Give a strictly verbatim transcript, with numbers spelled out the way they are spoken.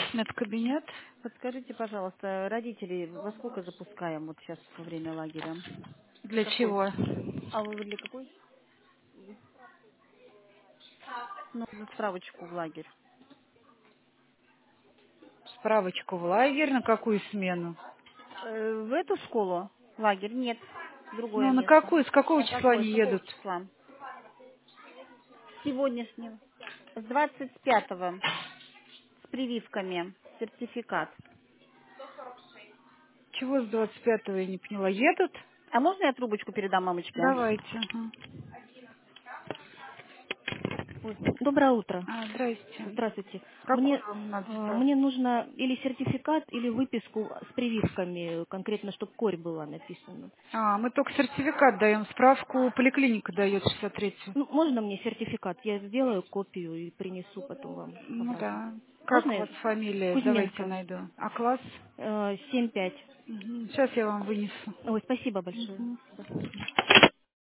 Медкабинет. Подскажите, пожалуйста, родителей во сколько запускаем вот сейчас во время лагеря? Для Какой? чего? А вы для какой? Ну, за справочку в лагерь. Справочку в лагерь. На какую смену? Э, в эту школу? Лагерь? Нет. Другое Ну, на место. какую? С какого На числа какое? они С какого едут? числа? С сегодняшнего. С двадцать пятого. С прививками. Сертификат. Чего с двадцать пятого я не поняла? Едут? А можно я трубочку передам мамочке? Давайте. Ага. Ой, доброе утро. А, здрасте. Здравствуйте. Мне, Какую вам надо э, мне справку? нужно или сертификат, или выписку с прививками, конкретно, чтобы корь была написана. А, мы только сертификат даем. Справку поликлиника дает шестьдесят третью. Ну, можно мне сертификат? Я сделаю копию и принесу потом вам Ну обратно. да. Как Можно у я? вас фамилия? Давайте Кузьменко. найду. А класс? Э, семь пять. Сейчас я вам вынесу. Ой, спасибо большое. Мгм. Спасибо.